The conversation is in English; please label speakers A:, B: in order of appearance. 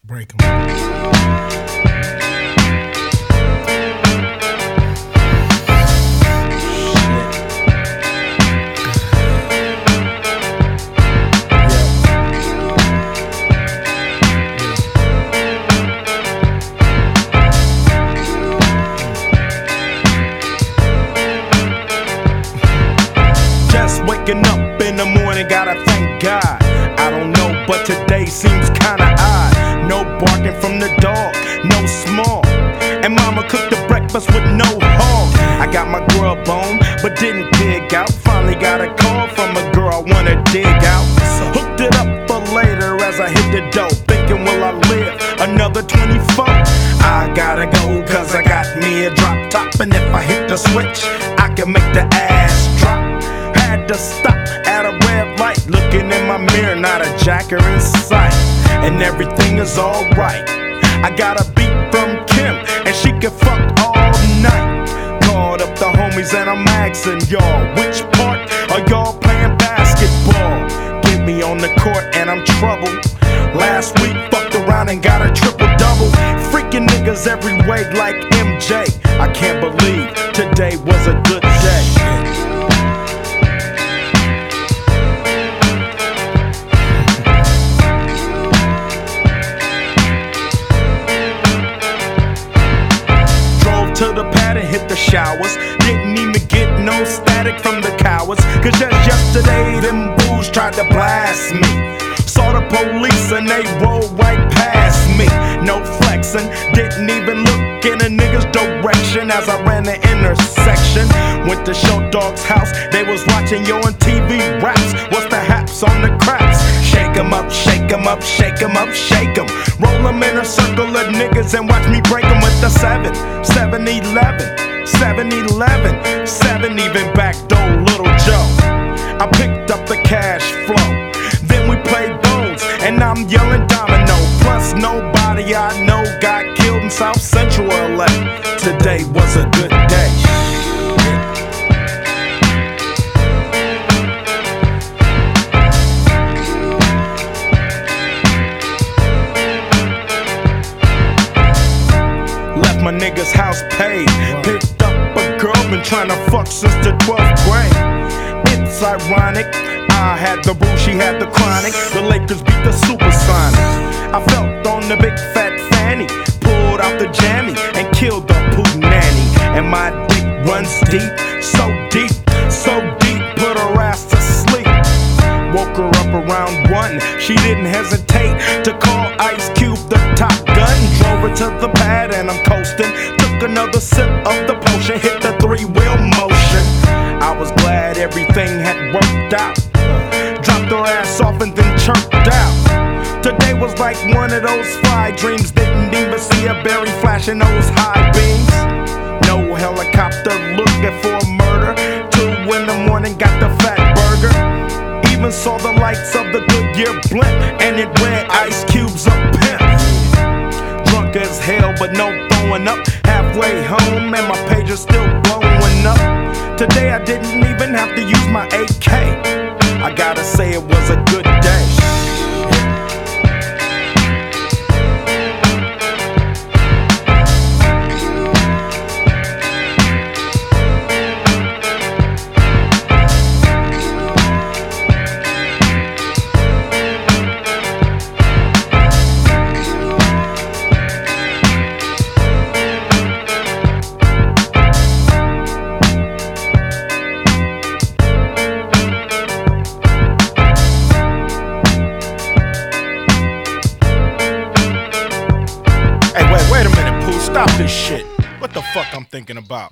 A: Break 'em.
B: Waking up in the morning, gotta thank God. I don't know, but today seems kinda odd. No barking from the dog, no small. And mama cooked the breakfast with no hog. I got my grub on, but didn't dig out. Finally got a call from a girl I wanna dig out. Hooked it up for later as I hit the dough. Thinking, will I live another 24? I gotta go, cause I got me a drop top. And if I hit the switch, I can make the ass drop. Had to stop at a red light, looking in my mirror, not a jacker in sight. And everything is alright. I got a beat from Kim, and she can fuck all night. Called up the homies and I'm asking y'all, which part are y'all playing basketball? Get me on the court and I'm troubled. Last week fucked around and got a triple-double. Freaking niggas every way like MJ. I can't believe today was a good day. To the pad and hit the showers. Didn't even get no static from the cowards. Cause just yesterday them fools tried to blast me. Saw the police and they rolled right past me. No flexing, didn't even look in a nigga's direction as I ran the intersection. Went to Show Dog's house, they was watching Yo on TV raps. What's the haps on the craps? Shake 'em up, shake 'em up, shake 'em up, shake 'em. Roll 'em in a circle of niggas and watch me break 'em with the 7-11, 7-11, 7 even backdoor Little Joe. I picked up the cash flow, then we played bones, and I'm yelling domino. Plus nobody I know got killed in South Central LA. Today was a good day. My nigga's house paid. Picked up a girl, been trying to fuck since the 12th grade. It's ironic, I had the boo, she had the chronic. The Lakers beat the Supersonics. I felt on the big fat fanny, pulled out the jammy and killed the poo nanny. And my dick runs deep, so deep, so deep, put her ass to sleep. Woke her up around 1, she didn't hesitate to call Ice Cube the Top Gun. Drove her to the pad and I'm coasting. Took another sip of the potion, hit the 3-wheel motion. I was glad everything had worked out. Dropped her ass off and then chirped out. Today was like one of those fly dreams. Didn't even see a berry flashing those high beams. No helicopter looking for a murder. 2 in the morning, got the fat burger. Even saw the lights of the Goodyear blimp, and it read Ice Cube's a pimp. Drunk as hell, but no throwing up. Halfway home, and my page is still blowing up. Today I didn't even have to use my AK. I gotta say it was a good day. Wait a minute, Pooh, stop this shit. What the fuck I'm thinking about?